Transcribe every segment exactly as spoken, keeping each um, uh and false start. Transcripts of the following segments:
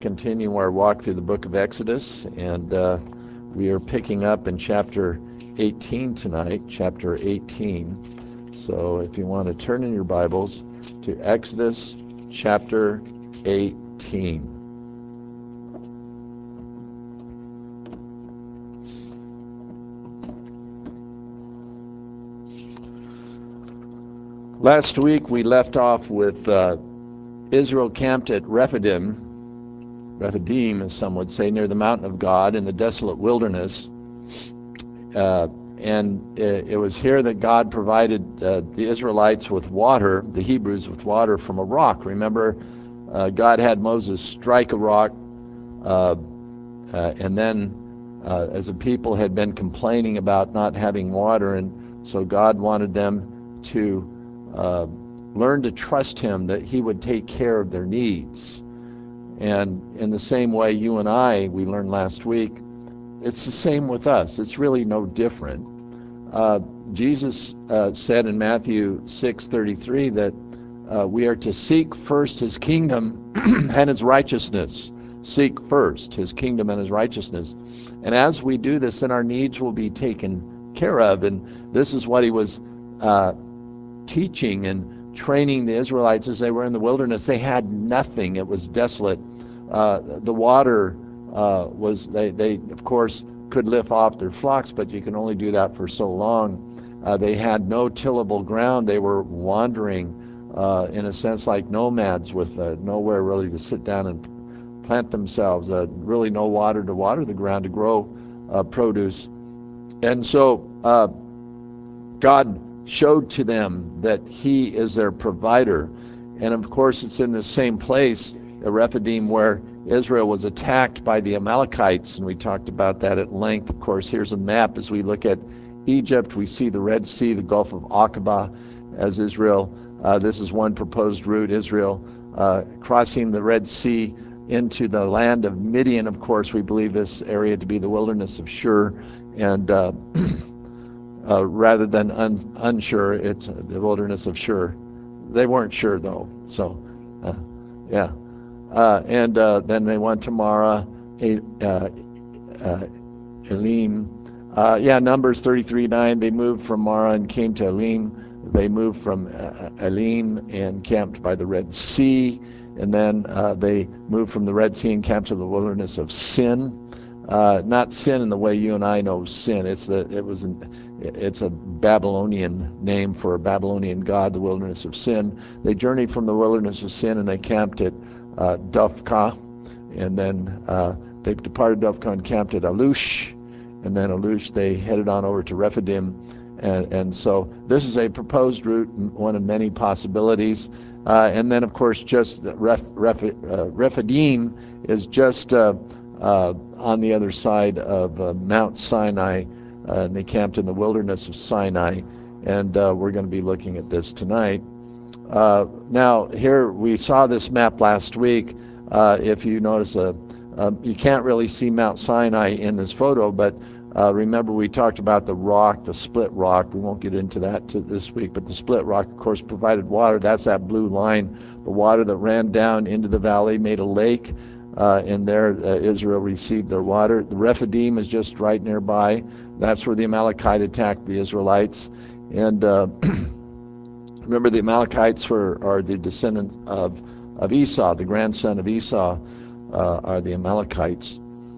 Continue our walk through the book of Exodus, and uh, we are picking up in chapter eighteen tonight, chapter eighteen. So if you want to turn in your Bibles to Exodus chapter eighteen. Last week we left off with uh, Israel camped at Rephidim, Rephidim, as some would say, near the mountain of God in the desolate wilderness. Uh, and it, it was here that God provided uh, the Israelites with water, the Hebrews with water from a rock. Remember, uh, God had Moses strike a rock, uh, uh, and then uh, as the people had been complaining about not having water, and so God wanted them to uh, learn to trust Him, that He would take care of their needs. And in the same way, you and I, we learned last week, it's the same with us. It's really no different. Uh, Jesus uh, said in Matthew six thirty-three that uh, we are to seek first His kingdom and His righteousness. Seek first His kingdom and His righteousness. And as we do this, then our needs will be taken care of. And this is what He was uh, teaching and training the Israelites as they were in the wilderness. They had nothing. It was desolate. Uh, the water uh, was, they, they, of course, could lift off their flocks, but you can only do that for so long. Uh, they had no tillable ground. They were wandering, uh, in a sense, like nomads with uh, nowhere really to sit down and plant themselves, uh, really no water to water the ground to grow uh, produce. And so uh, God showed to them that He is their provider. And of course, it's in the same place, Rephidim, where Israel was attacked by the Amalekites, and we talked about that at length. Of course, here's a map. As we look at Egypt, we see the Red Sea, the Gulf of Aqaba as Israel. Uh, this is one proposed route, Israel uh, crossing the Red Sea into the land of Midian. Of course, we believe this area to be the wilderness of Shur, and uh, uh, rather than un- unsure, it's the wilderness of Shur. They weren't sure, though, so uh, yeah. Uh, and uh, then they went to Mara, uh, uh, Elim. Uh, yeah, Numbers thirty-three nine, they moved from Mara and came to Elim. They moved from uh, Elim and camped by the Red Sea. And then uh, they moved from the Red Sea and camped to the wilderness of Sin. Uh, not sin in the way you and I know sin. It's the it was an, it's a Babylonian name for a Babylonian god, the wilderness of Sin. They journeyed from the wilderness of Sin and they camped at Uh, Dovka, and then uh, they departed Dovka and camped at Alush, and then Alush they headed on over to Rephidim, and, and so this is a proposed route, one of many possibilities. Uh, and then of course just Ref, Ref, uh, Rephidim is just uh, uh, on the other side of uh, Mount Sinai, uh, and they camped in the wilderness of Sinai, and uh, we're going to be looking at this tonight. Uh, now, here we saw this map last week. Uh, if you notice, uh, um, you can't really see Mount Sinai in this photo, but uh, remember we talked about the rock, the split rock. We won't get into that to this week, but the split rock, of course, provided water. That's that blue line, the water that ran down into the valley, made a lake, uh, and there uh, Israel received their water. The Rephidim is just right nearby. That's where the Amalekite attacked the Israelites. And uh, remember, the Amalekites were are the descendants of, of Esau, the grandson of Esau, uh, are the Amalekites.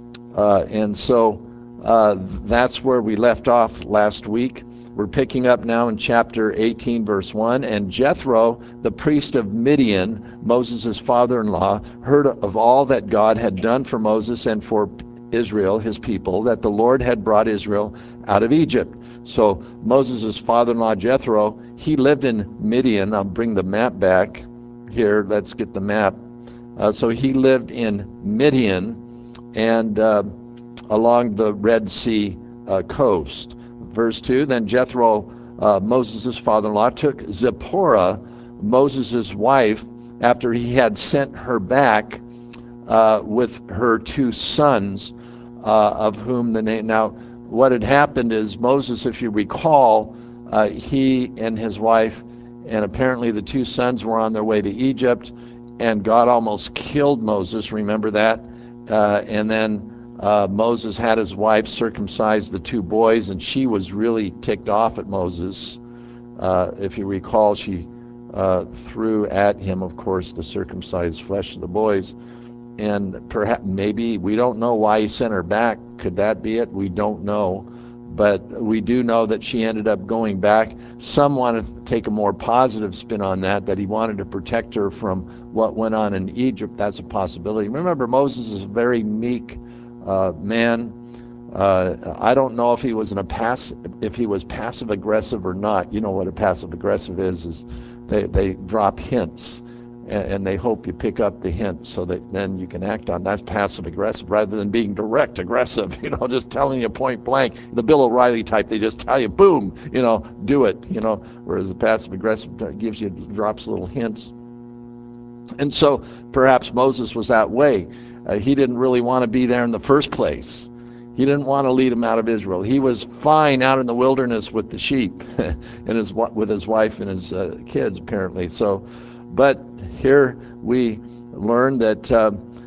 Uh, and so uh, that's where we left off last week. We're picking up now in chapter eighteen, verse one. And Jethro, the priest of Midian, Moses' father-in-law, heard of all that God had done for Moses and for Israel, his people, that the Lord had brought Israel out of Egypt. So Moses' father-in-law Jethro, he lived in Midian. I'll bring the map back here. Let's get the map. Uh, so he lived in Midian and uh, along the Red Sea uh, coast. Verse two, then Jethro, uh, Moses' father-in-law, took Zipporah, Moses' wife, after he had sent her back uh, with her two sons, uh, of whom the name, now what had happened is Moses, if you recall, uh, he and his wife and apparently the two sons were on their way to Egypt, and God almost killed Moses. Remember that? Uh, and then uh, Moses had his wife circumcise the two boys, and she was really ticked off at Moses. Uh, if you recall, she uh, threw at him, of course, the circumcised flesh of the boys. And perhaps, maybe, we don't know why he sent her back. Could that be it? We don't know. But we do know that she ended up going back. Some want to take a more positive spin on that, that he wanted to protect her from what went on in Egypt. That's a possibility. Remember, Moses is a very meek uh, man. Uh, I don't know if he was in a pass, if he was passive aggressive or not. You know what a passive aggressive is? Is they they drop hints, and, and they hope you pick up the hint so that then you can act on. That's passive aggressive rather than being direct aggressive. You know, just telling you point blank. The Bill O'Reilly type, they just tell you, boom. You know, do it. You know, whereas the passive aggressive gives you drops little hints. And so perhaps Moses was that way. Uh, he didn't really want to be there in the first place. He didn't want to lead them out of Israel. He was fine out in the wilderness with the sheep and his with his wife and his uh, kids, apparently. So, but here we learn that uh,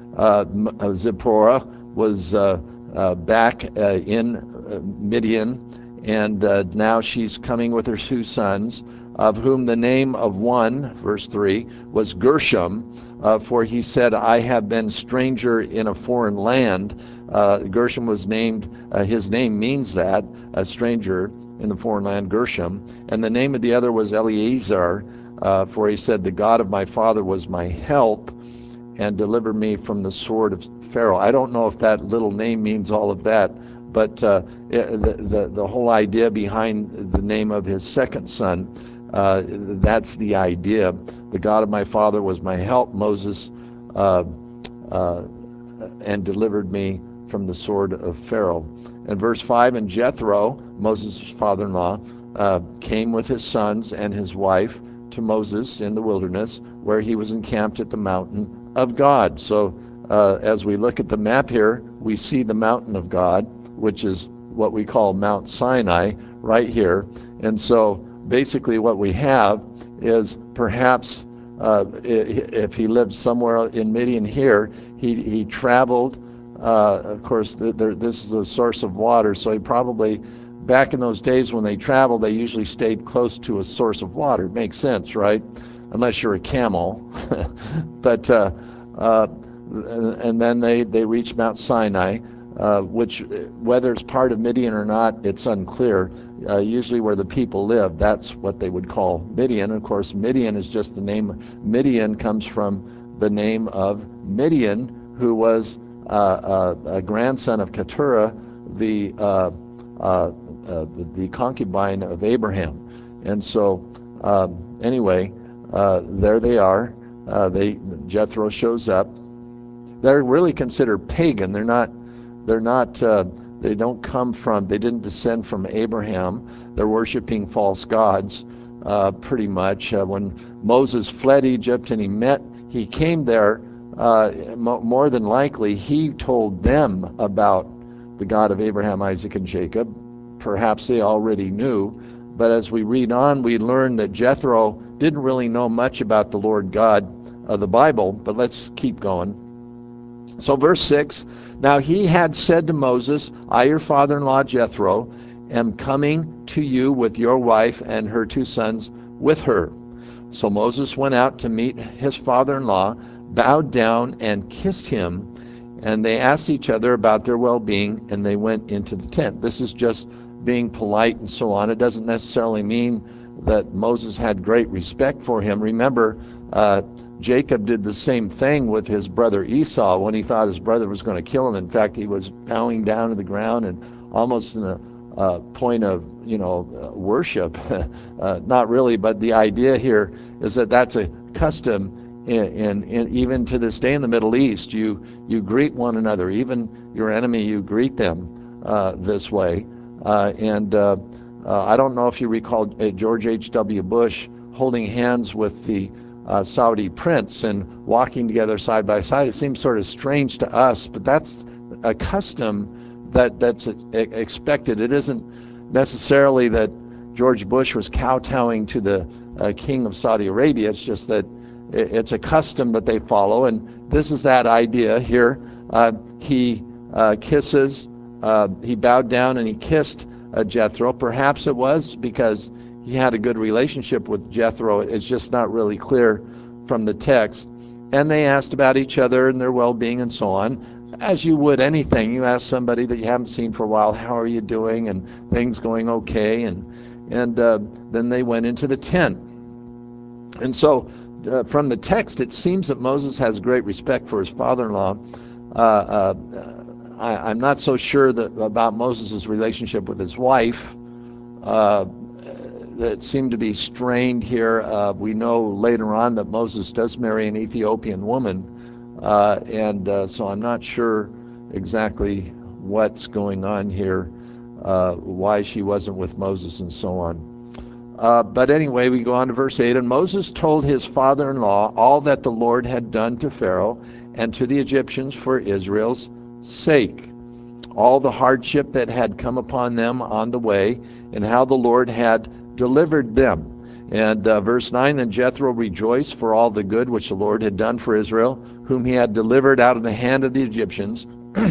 uh, Zipporah was uh, uh, back uh, in uh, Midian, and uh, now she's coming with her two sons, of whom the name of one, verse three, was Gershom, uh, for he said, I have been stranger in a foreign land. Uh, Gershom was named, uh, his name means that, a stranger in the foreign land, Gershom. And the name of the other was Eleazar, uh, for he said, the God of my father was my help and delivered me from the sword of Pharaoh. I don't know if that little name means all of that, but uh, the, the, the whole idea behind the name of his second son, uh, that's the idea. The God of my father was my help, Moses, uh, uh, and delivered me from the sword of Pharaoh. In verse five, and Jethro, Moses' father-in-law, uh, came with his sons and his wife to Moses in the wilderness, where he was encamped at the mountain of God. So uh, as we look at the map here, we see the mountain of God, which is what we call Mount Sinai, right here. And so basically what we have is perhaps uh, if he lived somewhere in Midian here, he, he traveled. Uh, of course, th there, this is a source of water, so he probably, back in those days when they traveled, they usually stayed close to a source of water. It makes sense, right? Unless you're a camel. But uh, uh, and then they, they reached Mount Sinai, uh, which, whether it's part of Midian or not, it's unclear. Uh, usually where the people live, that's what they would call Midian. Of course, Midian is just the name. Midian comes from the name of Midian, who was uh, uh, a grandson of Keturah, the, uh, uh, uh, the, the concubine of Abraham. And so um, anyway, uh, there they are. Uh, they Jethro shows up. They're really considered pagan. They're not. They're not. Uh, they don't come from. They didn't descend from Abraham. They're worshiping false gods, uh, pretty much. Uh, when Moses fled Egypt and he met, he came there. Uh, mo more than likely, he told them about the God of Abraham, Isaac, and Jacob. Perhaps they already knew, but as we read on, we learn that Jethro didn't really know much about the Lord God of the Bible. But let's keep going. So verse six, now he had said to Moses, I, your father-in-law Jethro, am coming to you with your wife and her two sons with her. So Moses went out to meet his father-in-law, bowed down and kissed him, and they asked each other about their well-being, and they went into the tent. This is just being polite and so on. It doesn't necessarily mean that Moses had great respect for him. Remember, uh, Jacob did the same thing with his brother Esau when he thought his brother was going to kill him. In fact, he was bowing down to the ground and almost in a uh, point of, you know, uh, worship. uh, not really, but the idea here is that that's a custom. In, in, even to this day in the Middle East, you you greet one another, even your enemy, you greet them uh, this way. Uh, and uh, uh, I don't know if you recall uh, George H W Bush holding hands with the uh, Saudi prince and walking together side by side. It seems sort of strange to us, but that's a custom that that's expected. It isn't necessarily that George Bush was kowtowing to the uh, king of Saudi Arabia. It's just that it's a custom that they follow, and this is that idea here. Uh, he uh, kisses, uh, he bowed down and he kissed uh, Jethro. Perhaps it was because he had a good relationship with Jethro. It's just not really clear from the text. And they asked about each other and their well-being and so on. As you would anything, you ask somebody that you haven't seen for a while, how are you doing, and things going okay, and and uh, then they went into the tent. And so uh, from the text, it seems that Moses has great respect for his father-in-law. Uh, uh, I, I'm not so sure that about Moses' relationship with his wife. Uh, that seemed to be strained here. Uh, we know later on that Moses does marry an Ethiopian woman, uh, and uh, so I'm not sure exactly what's going on here, uh, why she wasn't with Moses and so on. Uh, but anyway, we go on to verse eight. And Moses told his father-in-law all that the Lord had done to Pharaoh and to the Egyptians for Israel's sake, all the hardship that had come upon them on the way, and how the Lord had delivered them. And uh, verse nine, then Jethro rejoiced for all the good which the Lord had done for Israel, whom he had delivered out of the hand of the Egyptians.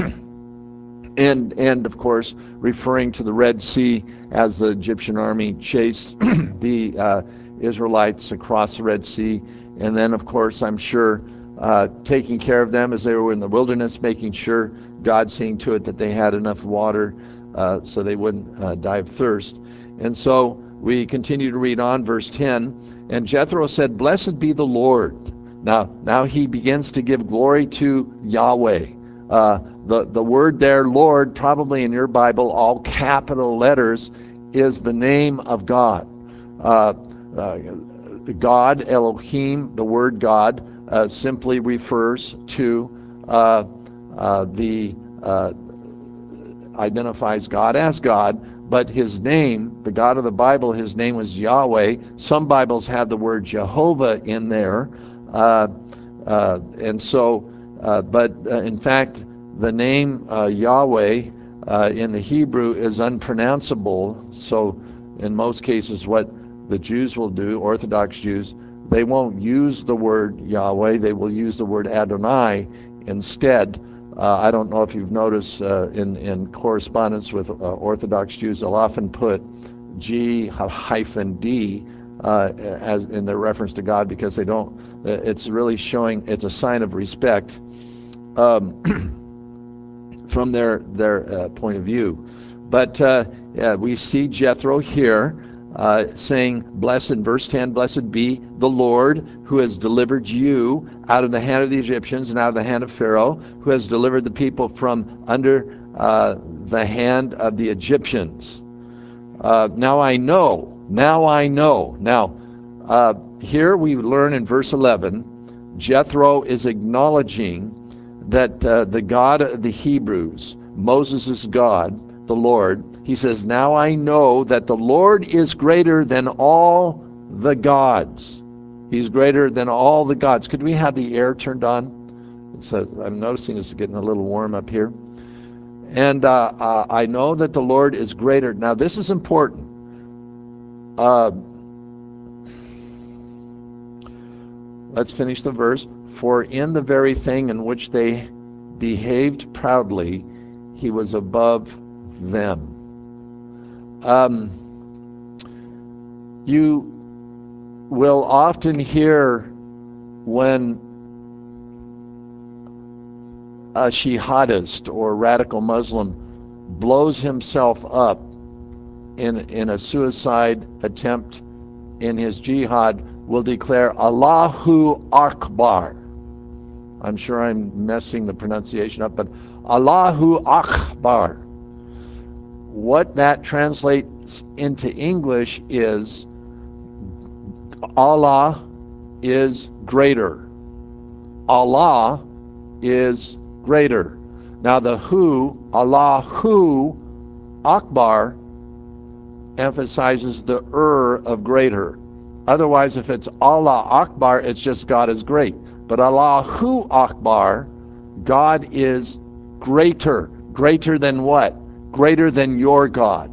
and, and of course, referring to the Red Sea as the Egyptian army chased the uh, Israelites across the Red Sea. And then, of course, I'm sure uh, taking care of them as they were in the wilderness, making sure God seeing to it that they had enough water uh, so they wouldn't uh, die of thirst. And so we continue to read on, verse ten. And Jethro said, blessed be the Lord. Now, now he begins to give glory to Yahweh. Uh, the, the word there, Lord, probably in your Bible, all capital letters, is the name of God. Uh, uh, God, Elohim, the word God, uh, simply refers to uh, uh, the, uh, identifies God as God. But his name, the God of the Bible, his name was Yahweh. Some Bibles have the word Jehovah in there. Uh, uh, and so, uh, but uh, in fact, the name uh, Yahweh uh, in the Hebrew is unpronounceable. So in most cases, what the Jews will do, Orthodox Jews, they won't use the word Yahweh. They will use the word Adonai instead. Uh, I don't know if you've noticed uh, in, in correspondence with uh, Orthodox Jews, they'll often put G hyphen D uh, as in their reference to God, because they don't, it's really showing, it's a sign of respect um, from their, their uh, point of view. But uh, yeah, we see Jethro here uh, saying, blessed, in verse ten, blessed be the Lord who has delivered you out of the hand of the Egyptians and out of the hand of Pharaoh, who has delivered the people from under uh, the hand of the Egyptians. Uh, now I know, now I know. Now, uh, here we learn in verse eleven, Jethro is acknowledging that uh, the God of the Hebrews, Moses' God, the Lord, he says, now I know that the Lord is greater than all the gods. He's greater than all the gods. Could we have the air turned on? It says, I'm noticing it's getting a little warm up here. And uh, uh, I know that the Lord is greater. Now this is important. Uh, let's finish the verse. For in the very thing in which they behaved proudly, he was above them. Um, you will often hear when a jihadist or radical Muslim blows himself up in, in a suicide attempt in his jihad, will declare Allahu Akbar. I'm sure I'm messing the pronunciation up, but Allahu Akbar. What that translates into English is Allah is greater. Allah is greater. Now the who, Allahu Akbar, emphasizes the er of greater. Otherwise, if it's Allah Akbar, it's just God is great. But Allahu Akbar, God is greater. Greater than what? Greater than your God.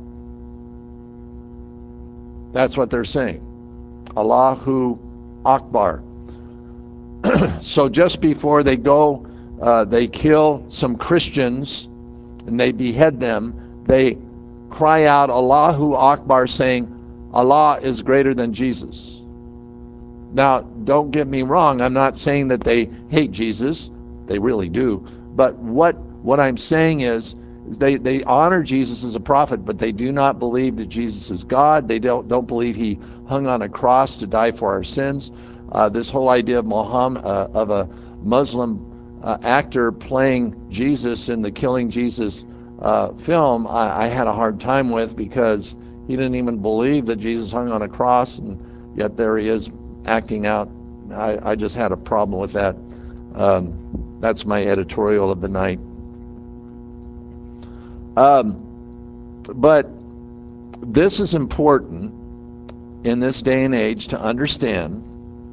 That's what they're saying. Allahu Akbar. So just before they go, uh, they kill some Christians and they behead them. They cry out, Allahu Akbar, saying, Allah is greater than Jesus. Now, don't get me wrong. I'm not saying that they hate Jesus. They really do. But what what I'm saying is, is they, they honor Jesus as a prophet, but they do not believe that Jesus is God. They don't, don't believe he hung on a cross to die for our sins. Uh, this whole idea of Muhammad, uh, of a Muslim uh, actor playing Jesus in the Killing Jesus uh, film, I, I had a hard time with, because he didn't even believe that Jesus hung on a cross, and yet there he is acting out. I, I just had a problem with that. Um, that's my editorial of the night. Um, but this is important in this day and age to understand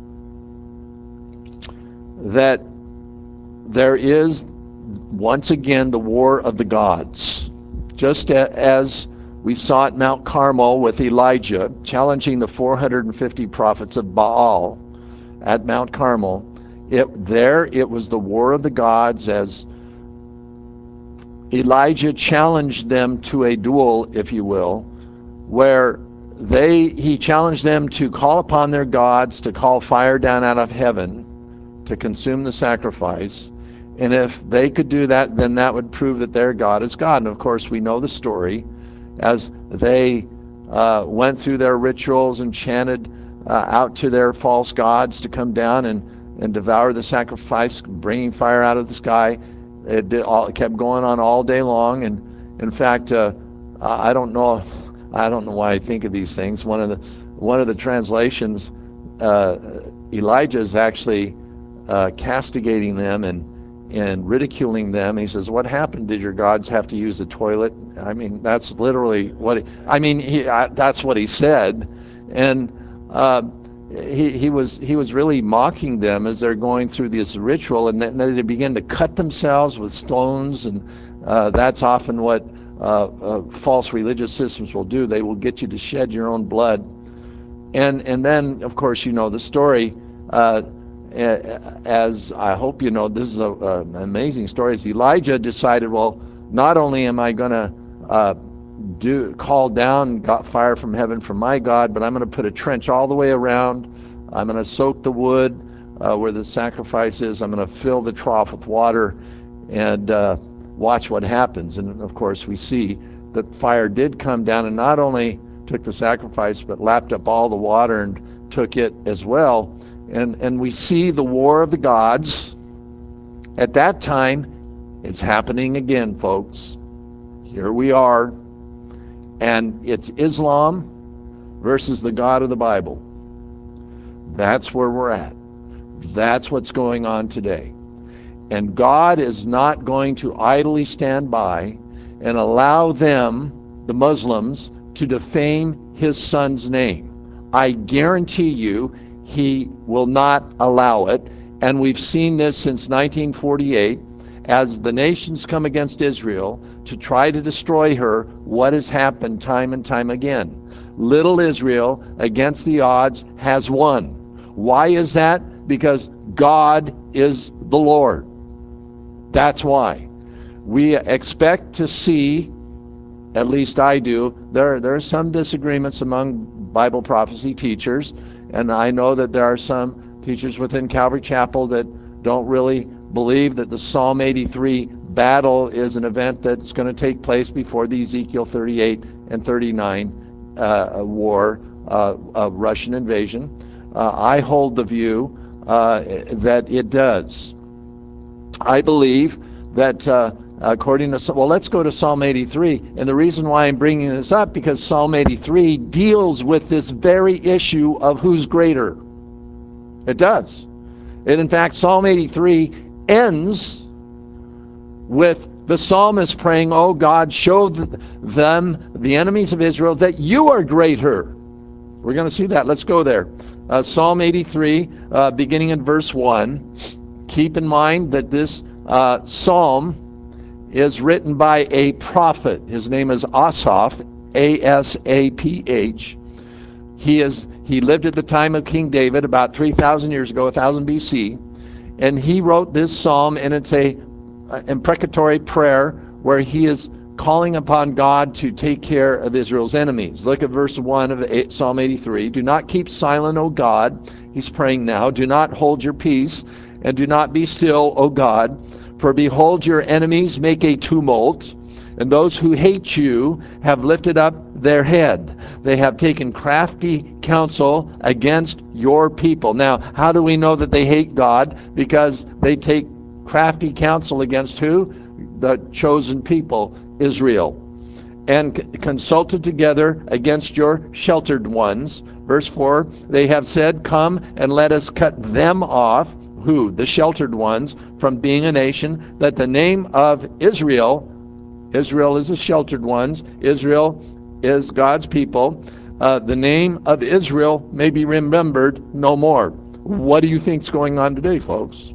that there is once again the war of the gods. Just as we saw at Mount Carmel with Elijah challenging the four hundred fifty prophets of Baal at Mount Carmel, it, there it was the war of the gods, as Elijah challenged them to a duel, if you will, where they he challenged them to call upon their gods to call fire down out of heaven to consume the sacrifice. And if they could do that, then that would prove that their God is God. And of course, we know the story. As they uh, went through their rituals and chanted uh, out to their false gods to come down and, and devour the sacrifice, bringing fire out of the sky. It, did all, it kept going on all day long. And in fact, uh, I don't know, I don't know why I think of these things. One of the one of the translations, uh, Elijah is actually uh, castigating them and and ridiculing them. He says, "What happened? Did your gods have to use the toilet?" I mean, that's literally what. He, I mean, he, I, that's what he said, and uh, he he was he was really mocking them as they're going through this ritual, and then they begin to cut themselves with stones, and uh, that's often what uh, uh, false religious systems will do. They will get you to shed your own blood, and and then of course you know the story. Uh, As I hope you know, this is a, uh, an amazing story. As Elijah decided, well, not only am I going to uh, do call down got fire from heaven from my God, but I'm going to put a trench all the way around. I'm going to soak the wood uh, where the sacrifice is. I'm going to fill the trough with water and uh, watch what happens. And of course, we see that fire did come down and not only took the sacrifice, but lapped up all the water and took it as well. And, and we see the war of the gods. At that time, it's happening again, folks. Here we are. And it's Islam versus the God of the Bible. That's where we're at. That's what's going on today. And God is not going to idly stand by and allow them, the Muslims, to defame his son's name. I guarantee you, he will not allow it. And we've seen this since nineteen forty-eight. As the nations come against Israel to try to destroy her, what has happened time and time again? Little Israel, against the odds, has won. Why is that? Because God is the Lord. That's why. We expect to see, at least I do, there, there are some disagreements among Bible prophecy teachers, and I know that there are some teachers within Calvary Chapel that don't really believe that the Psalm eighty-three battle is an event that's going to take place before the Ezekiel thirty-eight and thirty-nine uh, war uh, of Russian invasion. Uh, I hold the view uh, that it does. I believe that uh, according to, well, let's go to Psalm eighty-three. And the reason why I'm bringing this up, because Psalm eighty-three deals with this very issue of who's greater. It does. And in fact, Psalm eighty-three ends with the psalmist praying, "Oh God, show them, the enemies of Israel, that you are greater." We're going to see that. Let's go there. Uh, Psalm eighty-three, uh, beginning in verse one. Keep in mind that this uh, psalm is written by a prophet. His name is Asaph, A S A P H. He is he lived at the time of King David, about three thousand years ago, one thousand B C. And he wrote this psalm, and it's a uh, imprecatory prayer where he is calling upon God to take care of Israel's enemies. Look at verse one of Psalm eighty-three. Do not keep silent, O God. He's praying now. Do not hold your peace, and do not be still, O God. For behold, your enemies make a tumult, and those who hate you have lifted up their head. They have taken crafty counsel against your people. Now, how do we know that they hate God? Because they take crafty counsel against who? The chosen people, Israel. And c- consulted together against your sheltered ones. Verse four, they have said, come and let us cut them off. Who? The sheltered ones, from being a nation, that the name of Israel, Israel is the sheltered ones, Israel is God's people, uh, the name of Israel may be remembered no more. What do you think's going on today, folks?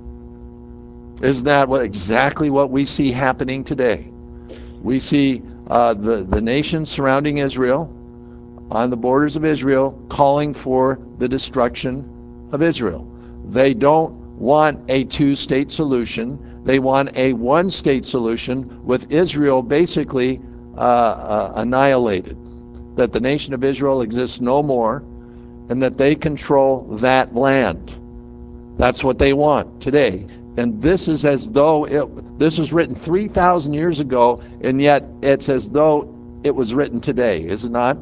Isn't that what, exactly what we see happening today? We see uh, the, the nations surrounding Israel, on the borders of Israel, calling for the destruction of Israel. They don't want a two-state solution. They want a one-state solution with Israel basically uh, uh, annihilated, that the nation of Israel exists no more, and that they control that land. That's what they want today. And this is as though it, this was written three thousand years ago, and yet it's as though it was written today, is it not?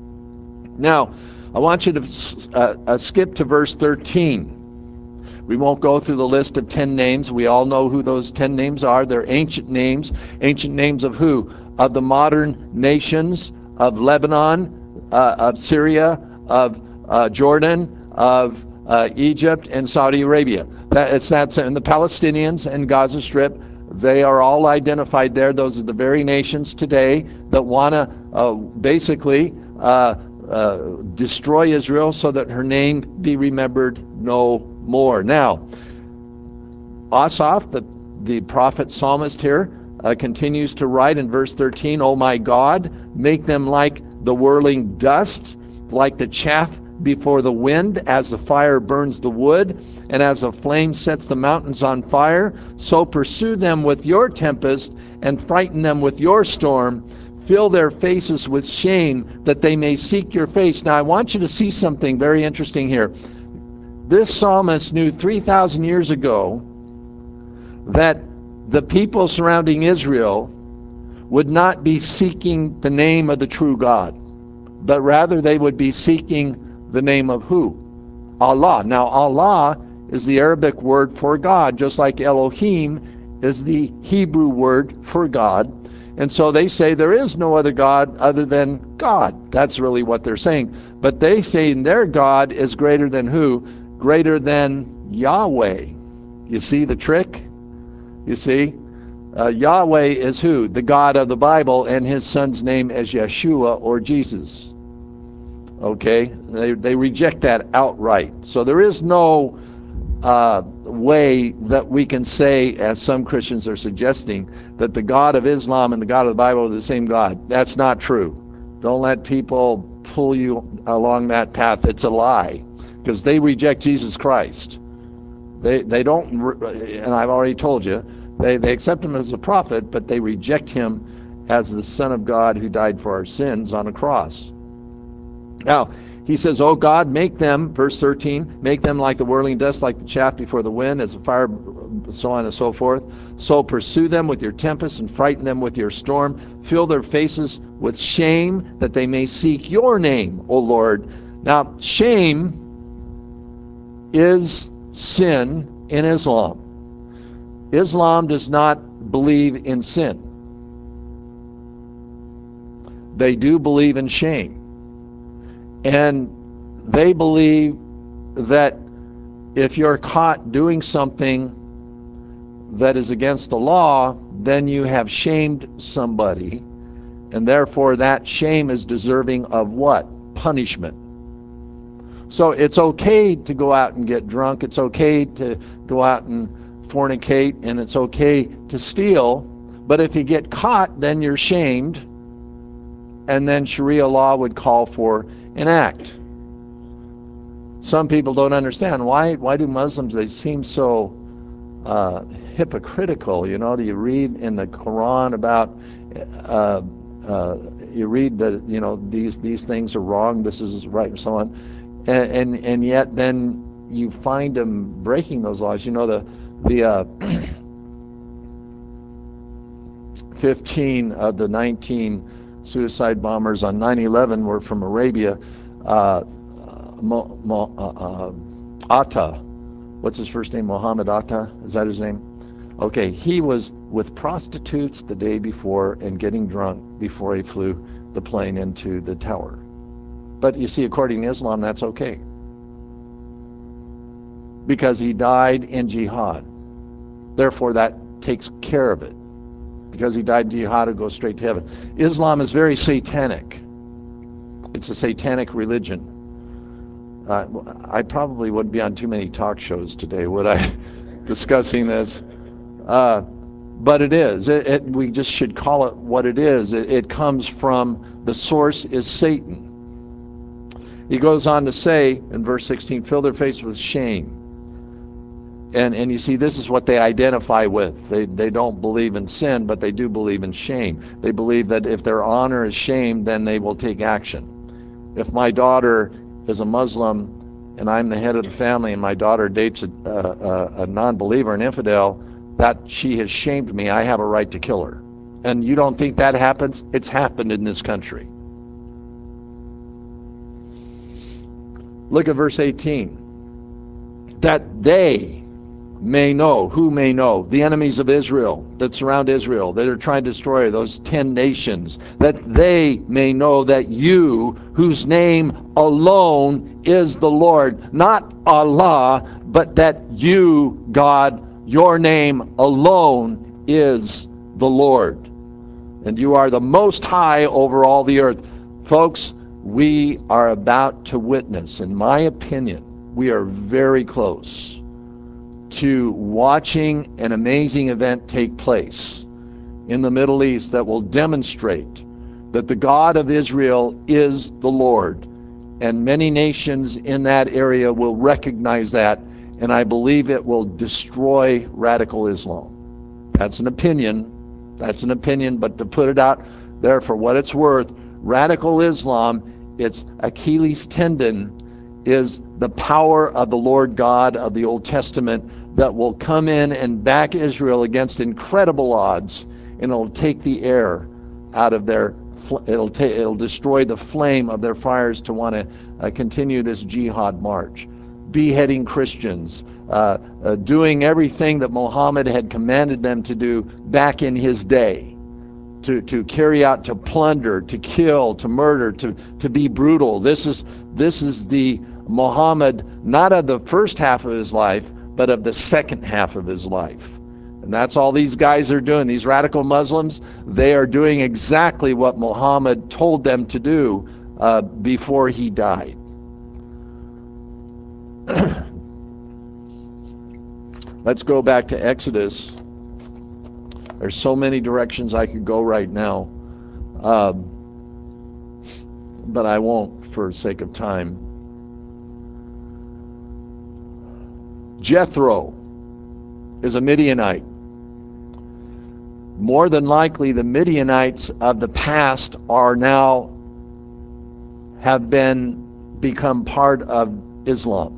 Now, I want you to uh, uh, skip to verse thirteen. We won't go through the list of ten names. We all know who those ten names are. They're ancient names. Ancient names of who? Of the modern nations of Lebanon, uh, of Syria, of uh, Jordan, of uh, Egypt, and Saudi Arabia. That, it's that's and the Palestinians and Gaza Strip. They are all identified there. Those are the very nations today that want to uh, basically uh, uh, destroy Israel so that her name be remembered no more. Now, Asaph, the, the prophet psalmist here, uh, continues to write in verse thirteen, O my God, make them like the whirling dust, like the chaff before the wind, as the fire burns the wood, and as a flame sets the mountains on fire, so pursue them with your tempest, and frighten them with your storm. Fill their faces with shame, that they may seek your face. Now, I want you to see something very interesting here. This psalmist knew three thousand years ago that the people surrounding Israel would not be seeking the name of the true God, but rather they would be seeking the name of who? Allah. Now, Allah is the Arabic word for God, just like Elohim is the Hebrew word for God. And so they say there is no other God other than God. That's really what they're saying. But they say their God is greater than who? Greater than Yahweh. You see the trick? You see? Uh, Yahweh is who? The God of the Bible, and his son's name is Yeshua, or Jesus. Okay? They, they reject that outright. So there is no uh, way that we can say, as some Christians are suggesting, that the God of Islam and the God of the Bible are the same God. That's not true. Don't let people pull you along that path. It's a lie, because they reject Jesus Christ. They they don't, and I've already told you, they, they accept him as a prophet, but they reject him as the Son of God who died for our sins on a cross. Now, he says, oh God, make them, verse thirteen, make them like the whirling dust, like the chaff before the wind, as a fire, so on and so forth. So pursue them with your tempest and frighten them with your storm. Fill their faces with shame, that they may seek your name, O Lord. Now, shame is sin in Islam. Islam does not believe in sin. They do believe in shame. And they believe that if you're caught doing something that is against the law, then you have shamed somebody, and therefore that shame is deserving of what? Punishment. So it's okay to go out and get drunk, it's okay to go out and fornicate, and it's okay to steal, but if you get caught, then you're shamed, and then Sharia law would call for an act. Some people don't understand why why do Muslims, they seem so uh, hypocritical. You know, you read in the Quran about, uh, uh, you read that, you know, these these things are wrong, this is right, and so on, and and, and yet then you find them breaking those laws. You know, the the uh, fifteen of the nineteen suicide bombers on nine eleven were from Arabia. Uh, Mo, Mo, uh, uh, Atta, what's his first name? Mohammed Atta, is that his name? Okay, he was with prostitutes the day before and getting drunk before he flew the plane into the tower. But you see, according to Islam, that's okay, because he died in jihad. Therefore, that takes care of it. Because he died in jihad, he'll go straight to heaven. Islam is very satanic. It's a satanic religion. Uh, I probably wouldn't be on too many talk shows today, would I, discussing this? Uh, but it is. It, it, we just should call it what it is. It, it comes from, the source is Satan. He goes on to say in verse sixteen, fill their face with shame. And, and you see, this is what they identify with. They, they don't believe in sin, but they do believe in shame. They believe that if their honor is shamed, then they will take action. If my daughter is a Muslim and I'm the head of the family and my daughter dates a, a, a non-believer, an infidel, that she has shamed me, I have a right to kill her. And you don't think that happens? It's happened in this country. Look at verse eighteen. That they may know, who may know? The enemies of Israel that surround Israel, that are trying to destroy those ten nations, that they may know that you, whose name alone is the Lord, not Allah, but that you, God, your name alone is the Lord. And you are the most high over all the earth. Folks, we are about to witness, in my opinion, we are very close to watching an amazing event take place in the Middle East that will demonstrate that the God of Israel is the Lord, and many nations in that area will recognize that, and I believe it will destroy radical Islam. That's an opinion. That's an opinion, but to put it out there for what it's worth, radical Islam, its Achilles tendon is the power of the Lord God of the Old Testament that will come in and back Israel against incredible odds, and it'll take the air out of their, it'll, ta- it'll destroy the flame of their fires to want to uh, continue this jihad march, beheading Christians, uh, uh, doing everything that Muhammad had commanded them to do back in his day, to, to carry out, to plunder, to kill, to murder, to, to be brutal. This is, this is the Muhammad, not of the first half of his life, but of the second half of his life. And that's all these guys are doing. These radical Muslims, they are doing exactly what Muhammad told them to do uh, before he died. Let's go back to Exodus. There's so many directions I could go right now, um, but I won't for sake of time. Jethro is a Midianite. More than likely, the Midianites of the past are now, have been, become part of Islam.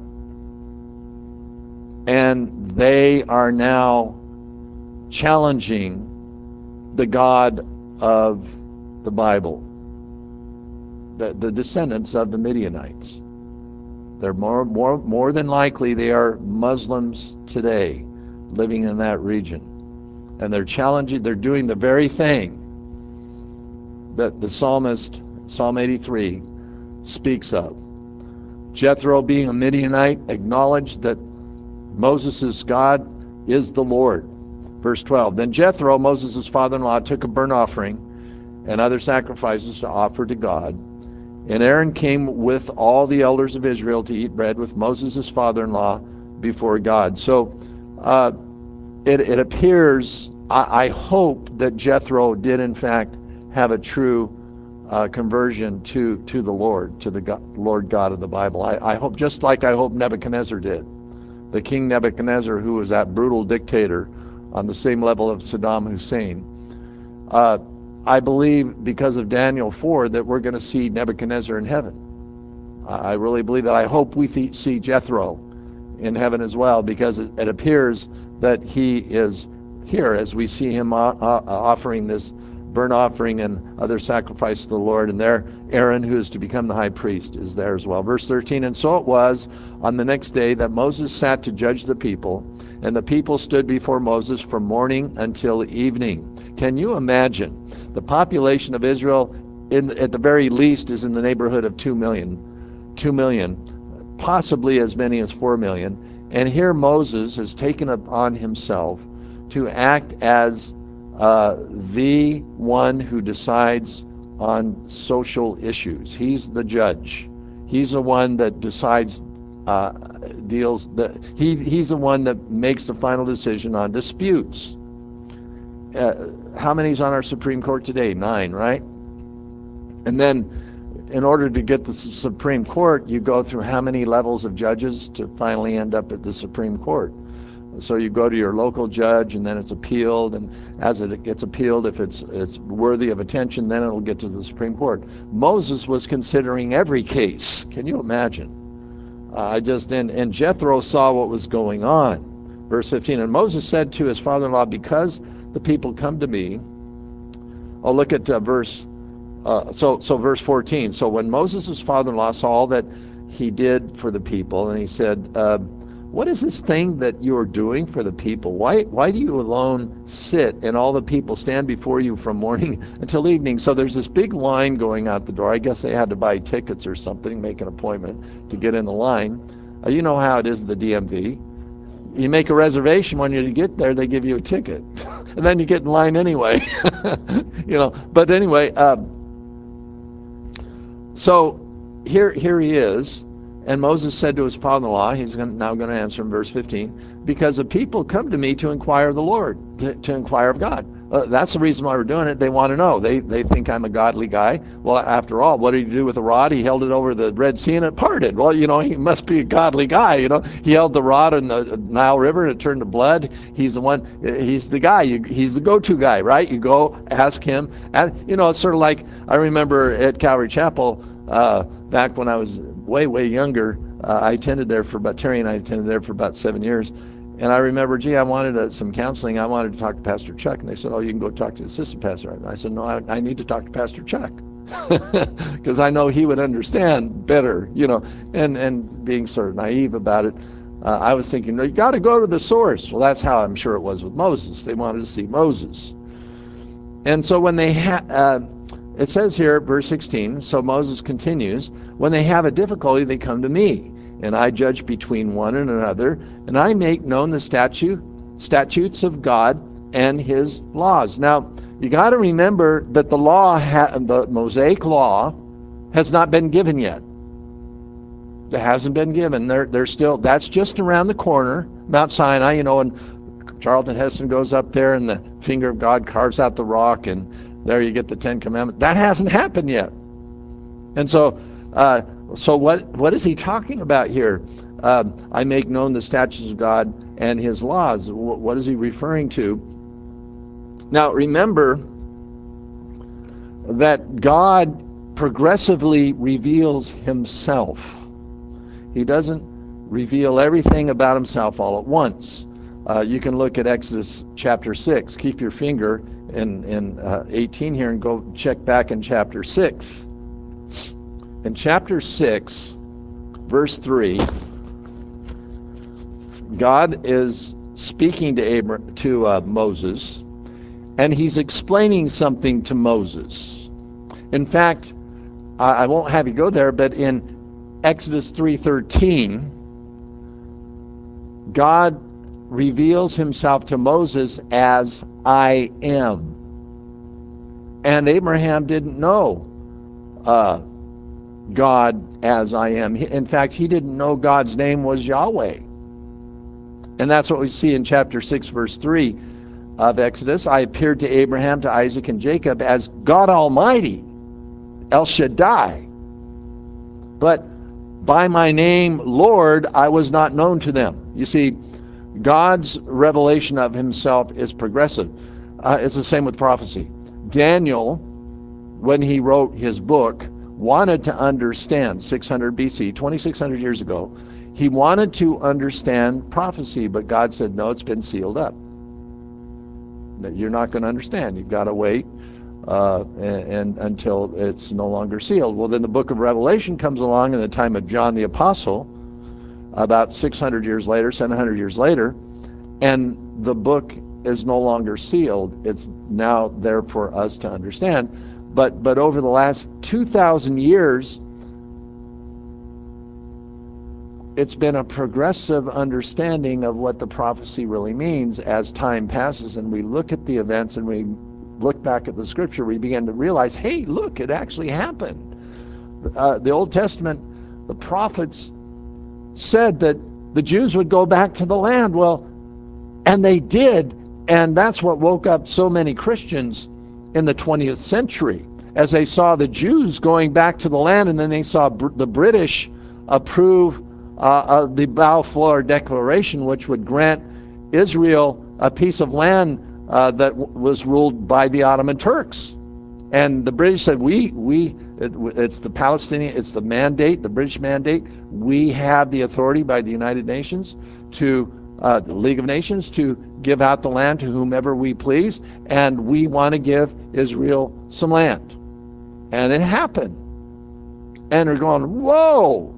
And they are now challenging the God of the Bible, the, the descendants of the Midianites. They're more, more, more than likely they are Muslims today living in that region. And they're challenging, they're doing the very thing that the psalmist, Psalm eighty-three, speaks of. Jethro, being a Midianite, acknowledged that Moses' God is the Lord. Verse twelve, then Jethro, Moses' father-in-law, took a burnt offering and other sacrifices to offer to God. And Aaron came with all the elders of Israel to eat bread with Moses' father-in-law before God. So uh, it, it appears, I, I hope that Jethro did in fact have a true uh, conversion to, to the Lord, to the God, Lord God of the Bible. I, I hope, just like I hope Nebuchadnezzar did. the King Nebuchadnezzar, who was that brutal dictator on the same level of Saddam Hussein. Uh, I believe because of Daniel four that we're going to see Nebuchadnezzar in heaven. I really believe that. I hope we th- see Jethro in heaven as well, because it, it appears that he is here as we see him uh, uh, offering this burnt offering and other sacrifice to the Lord. And there Aaron, who is to become the high priest, is there as well. Verse thirteen, and so it was on the next day that Moses sat to judge the people, and the people stood before Moses from morning until evening. Can you imagine? The population of Israel, in, at the very least, is in the neighborhood of two million. two million, possibly as many as four million. And here Moses has taken upon himself to act as uh, the one who decides on social issues. He's the judge. He's the one that decides, uh, deals, the, he, he's the one that makes the final decision on disputes. Uh, how many's on our Supreme Court today? Nine, right? And then in order to get the Supreme Court, you go through how many levels of judges to finally end up at the Supreme Court? So you go to your local judge, and then it's appealed, and as it gets appealed, if it's it's worthy of attention, then it'll get to the Supreme Court. Moses was considering every case. Can you imagine? Uh, I just and, and Jethro saw what was going on. Verse fifteen, and Moses said to his father-in-law, because the people come to me. Oh, look at uh, verse. Uh, so so verse fourteen. So when Moses' father-in-law saw all that he did for the people, and he said, Uh, what is this thing that you are doing for the people? Why why do you alone sit and all the people stand before you from morning until evening? So there's this big line going out the door. I guess they had to buy tickets or something, make an appointment to get in the line. Uh, you know how it is at the D M V. You make a reservation, when you get there, they give you a ticket. And then you get in line anyway. you know. But anyway, um, so here here he is. And Moses said to his father-in-law, he's now going to answer in verse fifteen, because the people come to me to inquire of the Lord, to, to inquire of God. Uh, that's the reason why we're doing it. They want to know. They they think I'm a godly guy. Well, after all, what did he do with the rod? He held it over the Red Sea and it parted. Well, you know, he must be a godly guy. You know, he held the rod in the Nile River and it turned to blood. He's the one. He's the guy. You, he's the go-to guy, right? You go ask him. And you know, it's sort of like I remember at Calvary Chapel uh, back when I was way, way younger. Uh, I attended there for about, Terry and I attended there for about seven years. And I remember, gee, I wanted uh, some counseling. I wanted to talk to Pastor Chuck. And they said, oh, you can go talk to the assistant pastor. And I said, no, I, I need to talk to Pastor Chuck. Because I know he would understand better, you know. And, and being sort of naive about it, uh, I was thinking, no, you got to go to the source. Well, that's how I'm sure it was with Moses. They wanted to see Moses. And so when they had... Uh, It says here, verse sixteen, so Moses continues, when they have a difficulty, they come to me, and I judge between one and another, and I make known the statute, statutes of God and his laws. Now, you got to remember that the law, ha- the Mosaic law, has not been given yet. It hasn't been given. They're, they're still, that's just around the corner, Mount Sinai, you know, and Charlton Heston goes up there, and the finger of God carves out the rock, and there you get the Ten Commandments. That hasn't happened yet. And so uh, so what, what is he talking about here? Um, I make known the statutes of God and his laws. W- what is he referring to? Now remember that God progressively reveals himself. He doesn't reveal everything about himself all at once. Uh, you can look at Exodus chapter six. Keep your finger in, in uh, eighteen here and go check back in chapter six. In chapter six, verse three, God is speaking to Abram, to uh, Moses, and he's explaining something to Moses. In fact, I, I won't have you go there, but in Exodus three thirteen, God reveals himself to Moses as I am. And Abraham didn't know uh, God as I am. In fact, he didn't know God's name was Yahweh. And that's what we see in chapter six, verse three of Exodus. I appeared to Abraham, to Isaac, and Jacob as God Almighty, El Shaddai. But by my name, Lord, I was not known to them. You see, God's revelation of himself is progressive. Uh, it's the same with prophecy. Daniel, when he wrote his book, wanted to understand, six hundred B C, twenty-six hundred years ago, he wanted to understand prophecy, but God said, no, it's been sealed up. You're not going to understand. You've got to wait uh, and, and until it's no longer sealed. Well, then the book of Revelation comes along in the time of John the Apostle, about six hundred years later, seven hundred years later, and the book is no longer sealed. It's now there for us to understand. But but over the last two thousand years, it's been a progressive understanding of what the prophecy really means. As time passes and we look at the events and we look back at the scripture, we begin to realize, hey, look, it actually happened. Uh, the Old Testament, the prophets said that the Jews would go back to the land. Well, and they did. And that's what woke up so many Christians in the twentieth century, as they saw the Jews going back to the land, and then they saw br- the British approve uh, of the Balfour Declaration, which would grant Israel a piece of land uh, that w- was ruled by the Ottoman Turks. And the British said, we, we, it, it's the Palestinian, it's the mandate, the British mandate. We have the authority by the United Nations to, uh, the League of Nations, to give out the land to whomever we please. And we want to give Israel some land. And it happened. And they're going, whoa,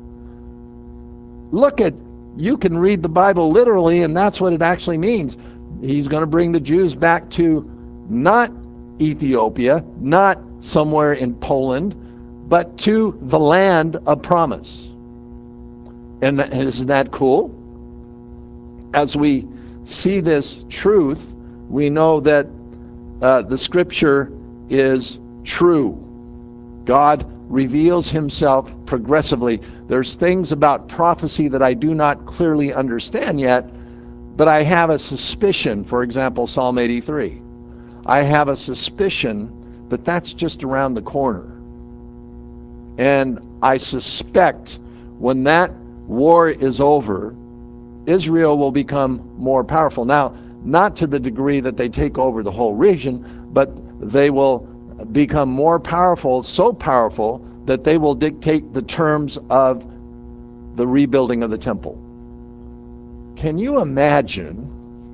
look at, you can read the Bible literally, and that's what it actually means. He's going to bring the Jews back to not Ethiopia, not somewhere in Poland, but to the land of promise. And isn't that cool? As we see this truth, we know that uh, the scripture is true. God reveals himself progressively. There's things about prophecy that I do not clearly understand yet, but I have a suspicion. For example, Psalm eighty-three. I have a suspicion that that's just around the corner. And I suspect when that war is over, Israel will become more powerful. Now, not to the degree that they take over the whole region, but they will become more powerful, so powerful that they will dictate the terms of the rebuilding of the temple. Can you imagine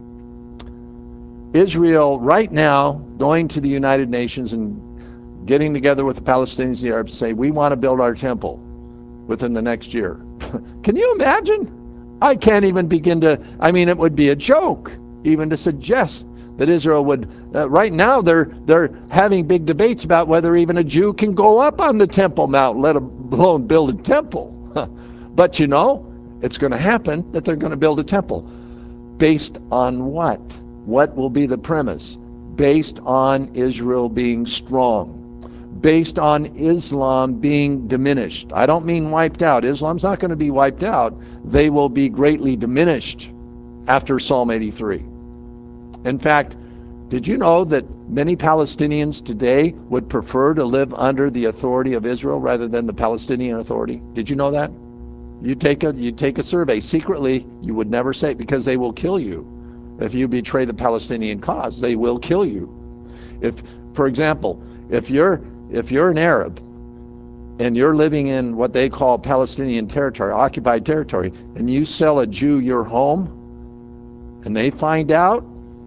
Israel right now going to the United Nations and getting together with the Palestinians and the Arabs to say, we want to build our temple within the next year? Can you imagine? I can't even begin to, I mean, it would be a joke even to suggest that Israel would, uh, right now they're they're having big debates about whether even a Jew can go up on the Temple Mount, let alone build a temple. But you know, it's going to happen that they're going to build a temple. Based on what? What will be the premise? Based on Israel being strong. Based on Islam being diminished. I don't mean wiped out. Islam's not going to be wiped out. They will be greatly diminished after Psalm eighty-three. In fact, did you know that many Palestinians today would prefer to live under the authority of Israel rather than the Palestinian Authority? Did you know that? You take a you take a survey. Secretly, you would never say it, because they will kill you. If you betray the Palestinian cause, they will kill you. If, for example, if you're if you're an Arab and you're living in what they call Palestinian territory, occupied territory, and you sell a Jew your home, and they find out,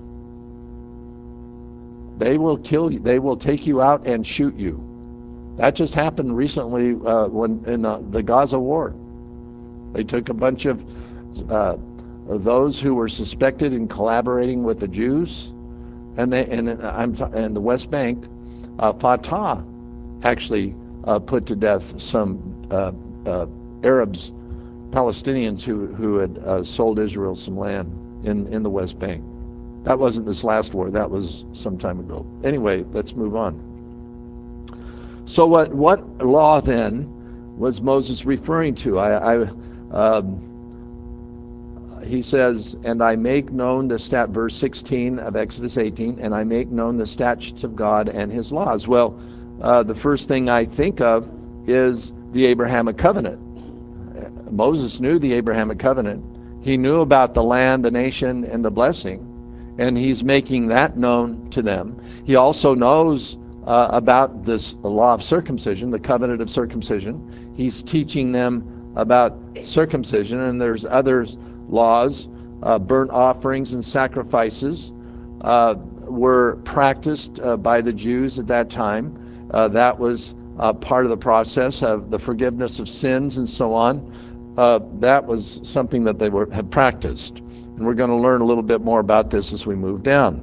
they will kill you. They will take you out and shoot you. That just happened recently uh, when in the, the Gaza war. They took a bunch of uh, those who were suspected in collaborating with the Jews, and they and I'm t- and the West Bank. Uh, Fatah actually uh, put to death some uh, uh, Arabs, Palestinians who who had uh, sold Israel some land in in the West Bank. That wasn't this last war. That was some time ago. Anyway, let's move on. So what what law then was Moses referring to? I, I um, he says, and I make known the stat, verse sixteen of Exodus eighteen, and I make known the statutes of God and his laws. Well, uh, the first thing I think of is the Abrahamic covenant. Moses knew the Abrahamic covenant. He knew about the land, the nation, and the blessing, and he's making that known to them. He also knows uh, about this law of circumcision, the covenant of circumcision. He's teaching them about circumcision, and there's other laws, uh, burnt offerings and sacrifices uh, were practiced uh, by the Jews at that time. Uh, that was uh, part of the process of the forgiveness of sins and so on. Uh, that was something that they were, had practiced. And we're going to learn a little bit more about this as we move down.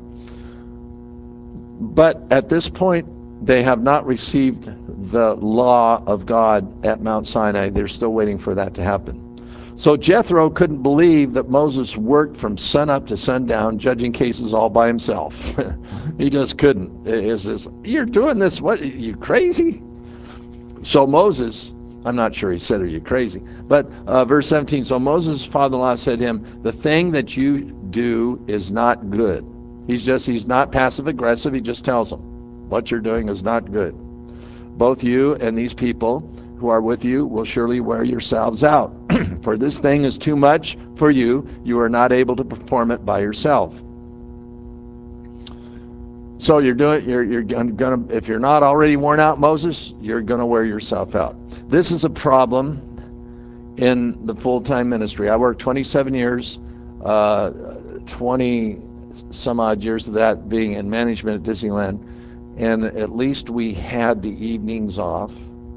But at this point, they have not received the law of God at Mount Sinai. They're still waiting for that to happen. So Jethro couldn't believe that Moses worked from sunup to sundown, judging cases all by himself. He just couldn't. It's just, you're doing this, what, are you crazy? So Moses, I'm not sure he said, are you crazy? But uh, verse seventeen, so Moses' father-in-law said to him, the thing that you do is not good. He's just, he's not passive aggressive. He just tells him, what you're doing is not good. Both you and these people who are with you will surely wear yourselves out. For this thing is too much for you. You are not able to perform it by yourself. So you're doing, you're, you're gonna, if you're not already worn out, Moses, you're gonna wear yourself out. This is a problem in the full-time ministry. I worked twenty-seven years, uh, twenty some odd years of that being in management at Disneyland, and at least we had the evenings off.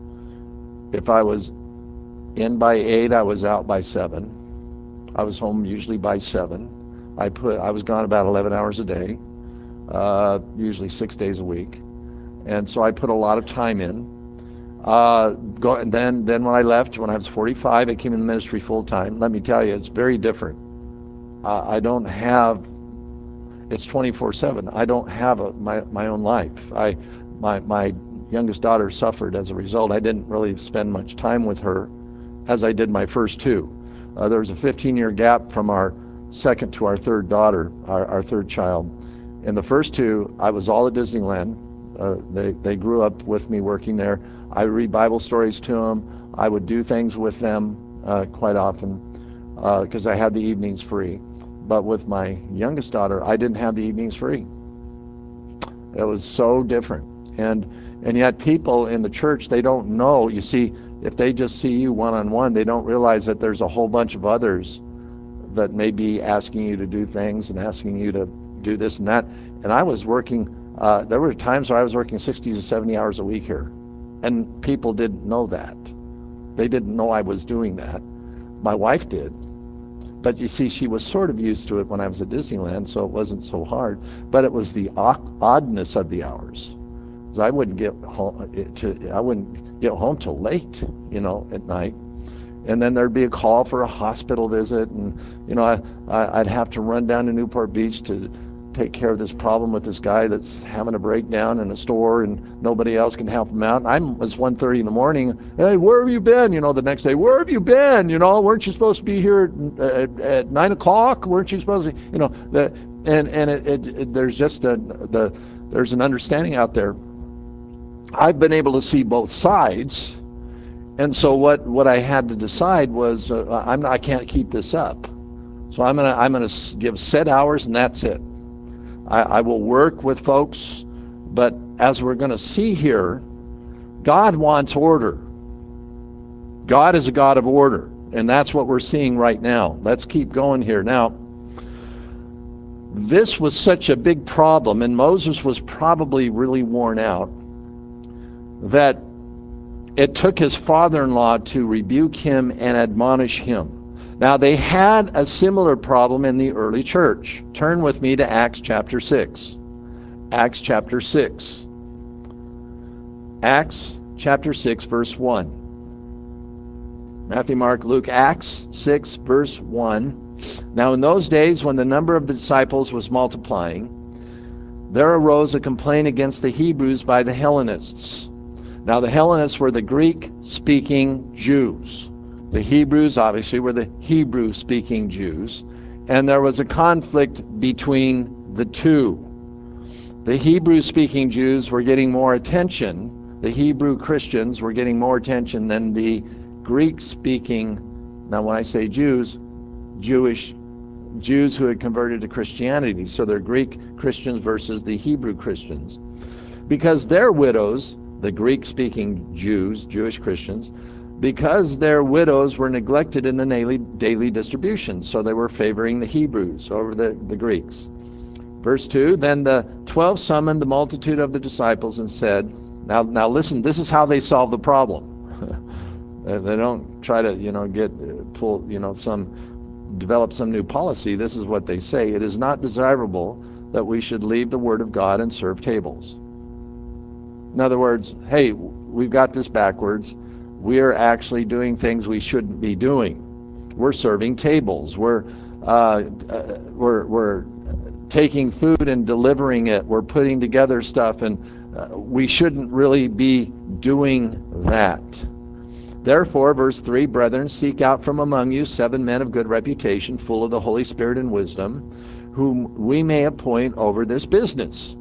If I was in by eight, I was out by seven. I was home usually by seven. I put, I was gone about eleven hours a day. Uh, usually six days a week, and so I put a lot of time in. Uh, go, and then, then when I left, when I was forty-five, I came in the ministry full time. Let me tell you, it's very different. Uh, I don't have, it's twenty-four seven. I don't have a, my my own life. I, my my youngest daughter suffered as a result. I didn't really spend much time with her, as I did my first two. Uh, there was a fifteen year gap from our second to our third daughter, our, our third child. In the first two, I was all at Disneyland. Uh, they, they grew up with me working there. I would read Bible stories to them. I would do things with them uh, quite often because uh, I had the evenings free. But with my youngest daughter, I didn't have the evenings free. It was so different. And, and yet people in the church, they don't know. You see, if they just see you one-on-one, they don't realize that there's a whole bunch of others that may be asking you to do things and asking you to do this and that. And I was working, uh, there were times where I was working sixty to seventy hours a week here. And people didn't know that. They didn't know I was doing that. My wife did. But you see, she was sort of used to it when I was at Disneyland, so it wasn't so hard. But it was the oddness of the hours. Because I wouldn't get home to, I wouldn't get home till late, you know, at night. And then there'd be a call for a hospital visit, and you know, I, I, I'd have to run down to Newport Beach to take care of this problem with this guy that's having a breakdown in a store, and nobody else can help him out. And I was one thirty in the morning. Hey, where have you been? You know, the next day, where have you been? You know, weren't you supposed to be here at, at, at nine o'clock? Weren't you supposed to? You know, the, and and it, it, it, there's just a the there's an understanding out there. I've been able to see both sides. And so what, what I had to decide was uh, I'm not, I can't keep this up. So I'm gonna I'm gonna give set hours and that's it. I, I will work with folks, but as we're gonna see here, God wants order. God is a God of order, and that's what we're seeing right now. Let's keep going here. Now, this was such a big problem, and Moses was probably really worn out, that it took his father-in-law to rebuke him and admonish him. Now, they had a similar problem in the early church. Turn with me to Acts chapter six. Acts chapter six. Acts chapter six, verse one. Matthew, Mark, Luke, Acts six, verse one. Now, in those days, when the number of the disciples was multiplying, there arose a complaint against the Hebrews by the Hellenists. Now, the Hellenists were the Greek-speaking Jews. The Hebrews, obviously, were the Hebrew-speaking Jews. And there was a conflict between the two. The Hebrew-speaking Jews were getting more attention. The Hebrew Christians were getting more attention than the Greek-speaking, now when I say Jews, Jewish Jews who had converted to Christianity. So they're Greek Christians versus the Hebrew Christians. Because their widows, the Greek-speaking Jews, Jewish Christians, because their widows were neglected in the daily, daily distribution. So they were favoring the Hebrews over the, the Greeks. Verse two, then the twelve summoned the multitude of the disciples and said, now, now listen, this is how they solve the problem. They don't try to, you know, get, pull, you know, some, develop some new policy. This is what they say. It is not desirable that we should leave the word of God and serve tables. In other words, hey, we've got this backwards. We're actually doing things we shouldn't be doing. We're serving tables. We're, uh, uh, we're, we're taking food and delivering it. We're putting together stuff, and uh, we shouldn't really be doing that. Therefore, verse three, brethren, seek out from among you seven men of good reputation, full of the Holy Spirit and wisdom, whom we may appoint over this business.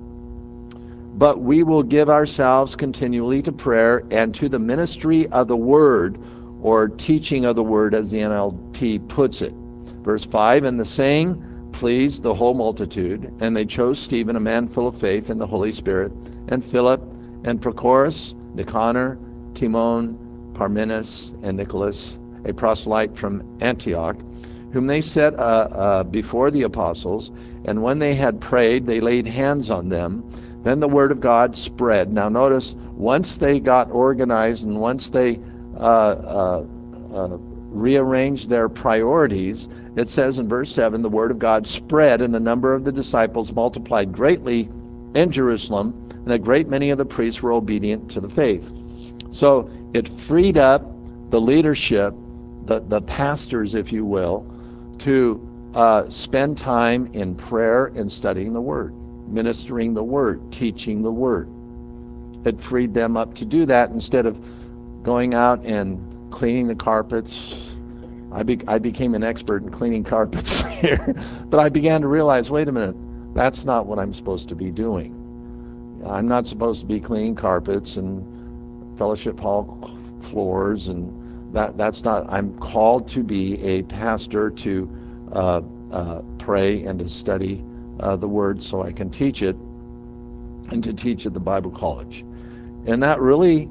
But we will give ourselves continually to prayer and to the ministry of the word, or teaching of the word, as the N L T puts it. Verse five, and the saying pleased the whole multitude, and they chose Stephen, a man full of faith in the Holy Spirit, and Philip, and Prochorus, Nicanor, Timon, Parmenas, and Nicholas, a proselyte from Antioch, whom they set uh, uh, before the apostles. And when they had prayed, they laid hands on them. Then the word of God spread. Now notice, once they got organized and once they uh, uh, uh, rearranged their priorities, it says in verse seven, the word of God spread, and the number of the disciples multiplied greatly in Jerusalem, and a great many of the priests were obedient to the faith. So it freed up the leadership, the, the pastors, if you will, to uh, spend time in prayer and studying the Word, ministering the Word, teaching the Word. It freed them up to do that instead of going out and cleaning the carpets. I, be, I became an expert in cleaning carpets here, but I began to realize, wait a minute, that's not what I'm supposed to be doing. I'm not supposed to be cleaning carpets and fellowship hall floors, and that that's not. I'm called to be a pastor, to uh, uh, pray and to study uh, the Word so I can teach it, and to teach at the Bible college. And that really,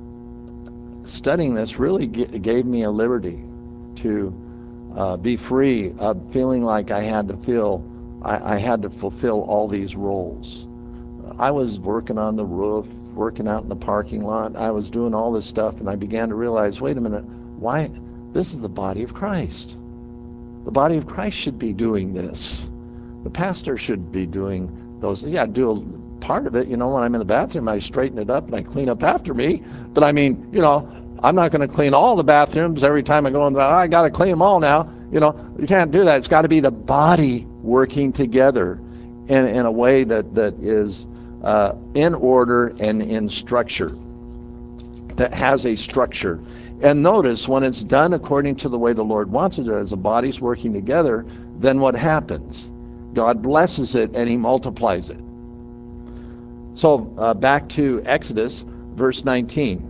studying this really g- gave me a liberty to uh, be free of feeling like I had to feel I, I had to fulfill all these roles. I was working on the roof, working out in the parking lot. I was doing all this stuff, and I began to realize, wait a minute, why? This is the body of Christ. The body of Christ should be doing this. The pastor should be doing those. Yeah, do a part of it. You know, when I'm in the bathroom, I straighten it up and I clean up after me. But I mean, you know, I'm not going to clean all the bathrooms every time I go in. I got to clean them all now. You know, you can't do that. It's got to be the body working together in, in a way that, that is uh, in order and in structure, that has a structure. And notice, when it's done according to the way the Lord wants it, as the body's working together, then what happens? God blesses it and he multiplies it. So uh, back to Exodus, verse nineteen.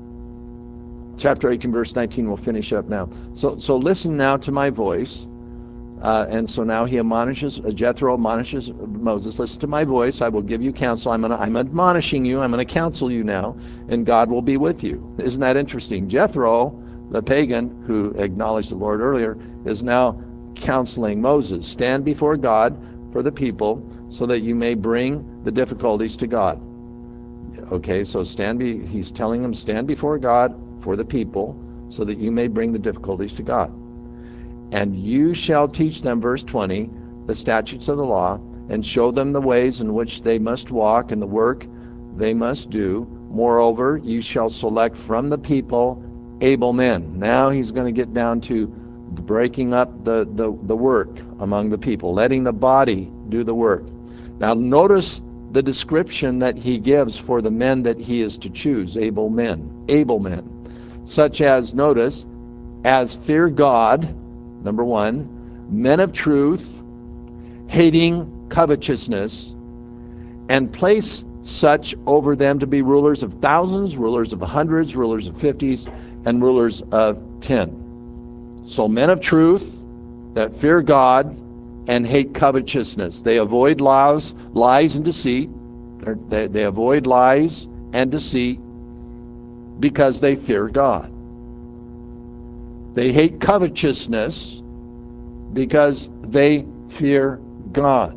Chapter eighteen, verse nineteen, we'll finish up now. So, so listen now to my voice. Uh, and so now he admonishes, uh, Jethro admonishes Moses, listen to my voice, I will give you counsel. I'm, gonna, I'm admonishing you, I'm going to counsel you now, and God will be with you. Isn't that interesting? Jethro, the pagan who acknowledged the Lord earlier, is now counseling Moses. Stand before God for the people so that you may bring the difficulties to God. Okay, so stand be, he's telling them, stand before God for the people so that you may bring the difficulties to God. And you shall teach them, verse twenty, the statutes of the law, and show them the ways in which they must walk and the work they must do. Moreover, you shall select from the people able men. Now he's going to get down to breaking up the, the, the work among the people, letting the body do the work. Now notice the description that he gives for the men that he is to choose, able men, able men, such as, notice, as fear God, number one, men of truth, hating covetousness, and place such over them to be rulers of thousands, rulers of hundreds, rulers of fifties, and rulers of ten. So men of truth, that fear God and hate covetousness. They avoid lies, lies and deceit. They, they avoid lies and deceit because they fear God. They hate covetousness because they fear God.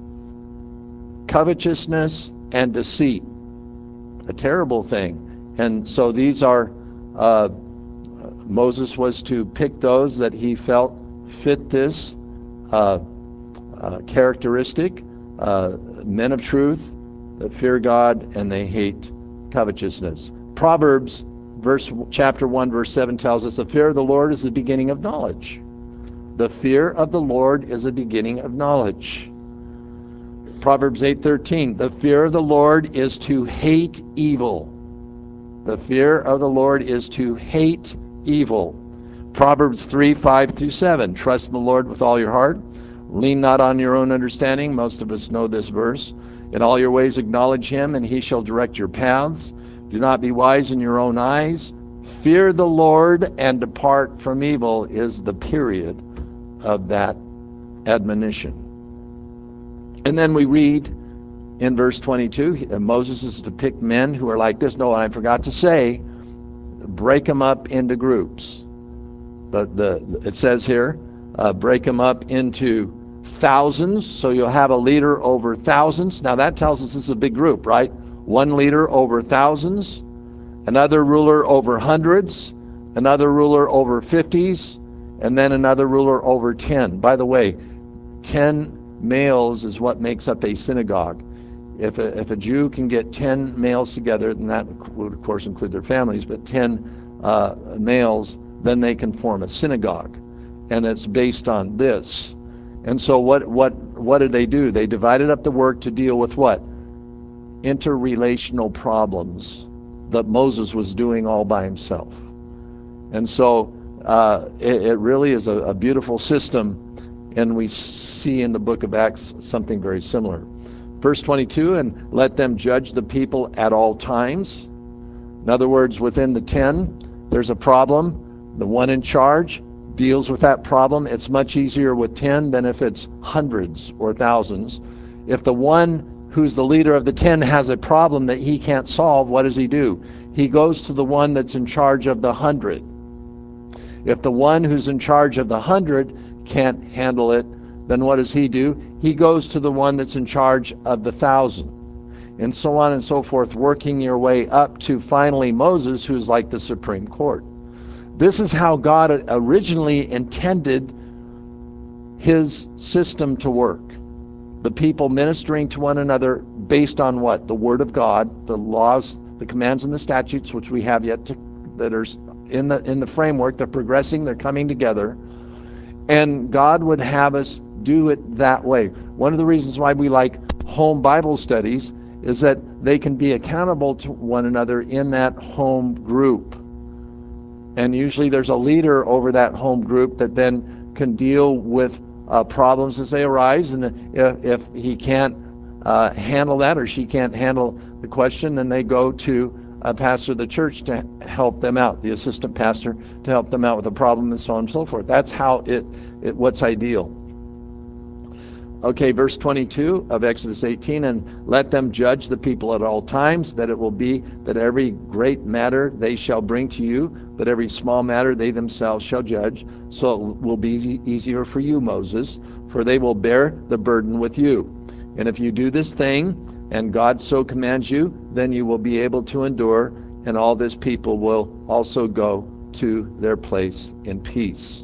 Covetousness and deceit, a terrible thing. And so these are, uh, Moses was to pick those that he felt fit this uh, uh, characteristic, uh, men of truth that fear God and they hate covetousness. Proverbs verse chapter one verse seven tells us the fear of the Lord is the beginning of knowledge. The fear of the Lord is the beginning of knowledge. Proverbs eight thirteen, the fear of the Lord is to hate evil. The fear of the Lord is to hate evil. Proverbs three five through seven, trust in the Lord with all your heart. Lean not on your own understanding. Most of us know this verse. In all your ways acknowledge him, and he shall direct your paths. Do not be wise in your own eyes. Fear the Lord and depart from evil is the period of that admonition. And then we read in verse twenty-two, Moses is to pick men who are like this. No, I forgot to say, break them up into groups. But the, it says here, uh, break them up into thousands, so you'll have a leader over thousands. Now that tells us this is a big group, right? One leader over thousands, another ruler over hundreds, another ruler over fifties, and then another ruler over ten. By the way, ten males is what makes up a synagogue. If a, if a Jew can get ten males together, and that would of course include their families, but ten uh, males, then they can form a synagogue. And it's based on this. And so what, what, what did they do? They divided up the work to deal with what? Interrelational problems that Moses was doing all by himself. And so uh, it, it really is a, a beautiful system, and we see in the book of Acts something very similar. Verse twenty-two, and let them judge the people at all times. In other words, within the ten, there's a problem. The one in charge deals with that problem. It's much easier with ten than if it's hundreds or thousands. If the one who's the leader of the ten has a problem that he can't solve, what does he do? He goes to the one that's in charge of the hundred. If the one who's in charge of the hundred can't handle it, then what does he do? He goes to the one that's in charge of the thousand. And so on and so forth, working your way up to finally Moses, who's like the Supreme Court. This is how God originally intended his system to work. The people ministering to one another based on what? The Word of God, the laws, the commands and the statutes, which we have yet to, that are in the, in the framework, they're progressing, they're coming together. And God would have us do it that way. One of the reasons why we like home Bible studies is that they can be accountable to one another in that home group. And usually there's a leader over that home group that then can deal with uh, problems as they arise. And if, if he can't uh, handle that, or she can't handle the question, then they go to a pastor of the church to help them out, the assistant pastor to help them out with the problem, and so on and so forth. That's how it, it what's ideal. Okay, verse twenty-two of Exodus eighteen, and let them judge the people at all times, that it will be that every great matter they shall bring to you, but every small matter they themselves shall judge. So it will be easy, easier for you, Moses, for they will bear the burden with you. And if you do this thing, and God so commands you, then you will be able to endure, and all this people will also go to their place in peace.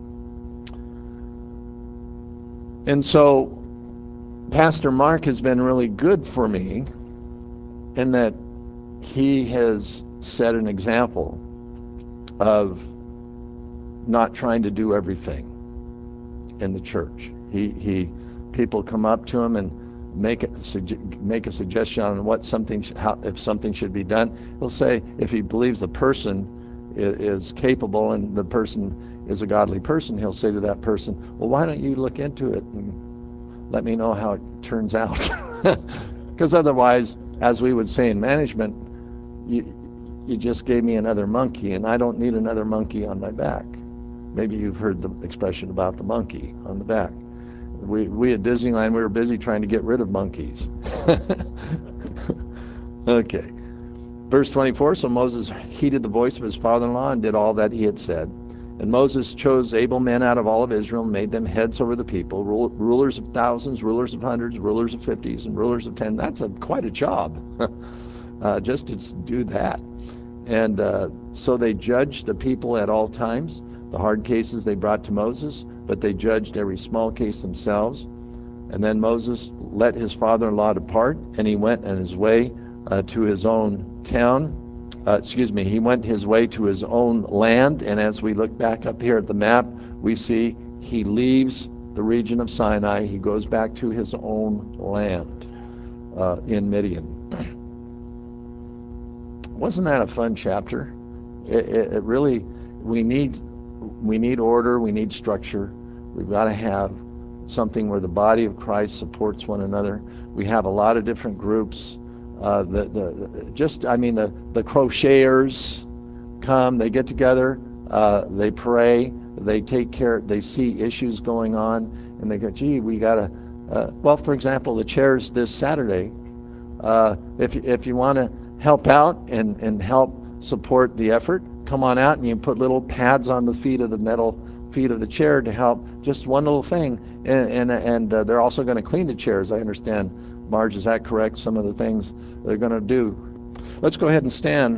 And so Pastor Mark has been really good for me in that he has set an example of not trying to do everything in the church. He, he, people come up to him and make a, make a suggestion on what something, how, if something should be done. He'll say, if he believes the person is, is capable and the person is a godly person, he'll say to that person, well, why don't you look into it and let me know how it turns out? Because otherwise, as we would say in management, you, you just gave me another monkey, and I don't need another monkey on my back. Maybe you've heard the expression about the monkey on the back. We, we at Disneyland, we were busy trying to get rid of monkeys. Okay. Verse twenty-four, so Moses heeded the voice of his father-in-law and did all that he had said. And Moses chose able men out of all of Israel and made them heads over the people, rule, rulers of thousands, rulers of hundreds, rulers of fifties, and rulers of ten. That's a, quite a job, uh, just to do that. And uh, so they judged the people at all times. The hard cases they brought to Moses, but they judged every small case themselves. And then Moses let his father-in-law depart, and he went on his way uh, to his own town. Uh, excuse me, he went his way to his own land, and as we look back up here at the map, we see he leaves the region of Sinai. He goes back to his own land uh, in Midian. Wasn't that a fun chapter? It, it, it really, we need, we need order, we need structure. We've got to have something where the body of Christ supports one another. We have a lot of different groups. Uh, the, the, just, I mean, the, the crocheters come, they get together, uh, they pray, they take care, they see issues going on, and they go, gee, we got to, uh, well, for example, the chairs this Saturday, uh, if, if you want to help out and, and help support the effort, come on out and you put little pads on the feet of the metal feet of the chair to help, just one little thing, and, and, and uh, they're also going to clean the chairs, I understand. Marge, is that correct? Some of the things they're going to do. Let's go ahead and stand.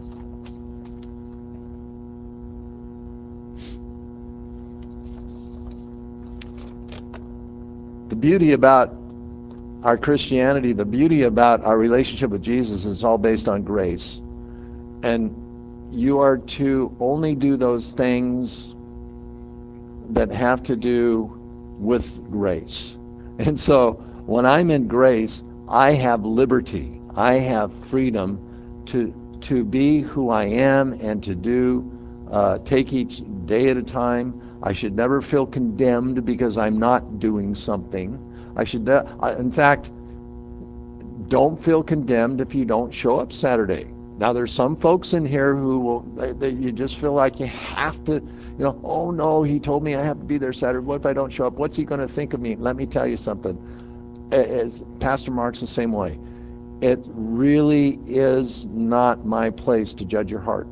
The beauty about our Christianity, the beauty about our relationship with Jesus is all based on grace. And you are to only do those things that have to do with grace. And so when I'm in grace, I have liberty. I have freedom to to be who I am and to do, uh, take each day at a time. I should never feel condemned because I'm not doing something. I should, uh, in fact, don't feel condemned if you don't show up Saturday. Now, there's some folks in here who will, they, they, you just feel like you have to, you know, oh no, he told me I have to be there Saturday. What if I don't show up? What's he going to think of me? Let me tell you something. As Pastor Mark's the same way. It really is not my place to judge your heart.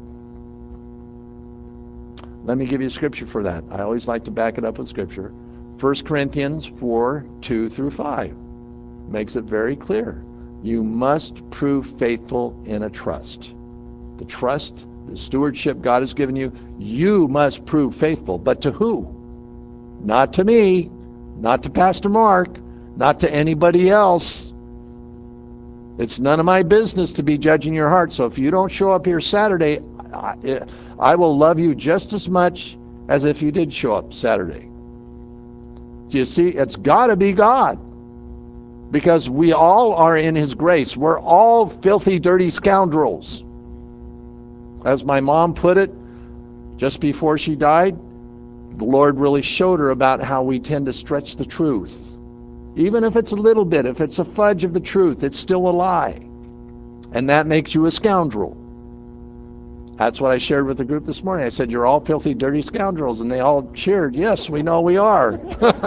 Let me give you a scripture for that. I always like to back it up with scripture. First Corinthians four, two through five makes it very clear. You must prove faithful in a trust. The trust, the stewardship God has given you, you must prove faithful. But to who? Not to me, not to Pastor Mark, not to anybody else. It's none of my business to be judging your heart. So if you don't show up here Saturday, I, I will love you just as much as if you did show up Saturday. Do you see? It's got to be God. Because we all are in his grace. We're all filthy, dirty scoundrels. As my mom put it, just before she died, the Lord really showed her about how we tend to stretch the truth. Even if it's a little bit, if it's a fudge of the truth, it's still a lie. And that makes you a scoundrel. That's what I shared with the group this morning. I said, you're all filthy, dirty scoundrels. And they all cheered. Yes, we know we are.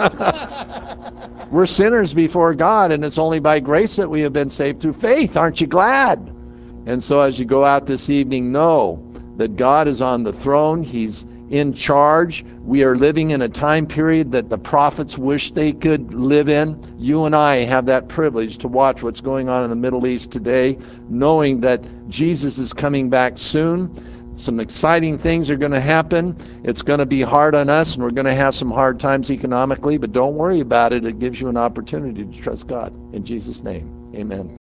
We're sinners before God, and it's only by grace that we have been saved through faith. Aren't you glad? And so as you go out this evening, know that God is on the throne. He's in charge. We are living in a time period that the prophets wish they could live in. You and I have that privilege to watch what's going on in the Middle East today, knowing that Jesus is coming back soon. Some exciting things are going to happen. It's going to be hard on us, and we're going to have some hard times economically, but don't worry about it. It gives you an opportunity to trust God. In Jesus' name, amen.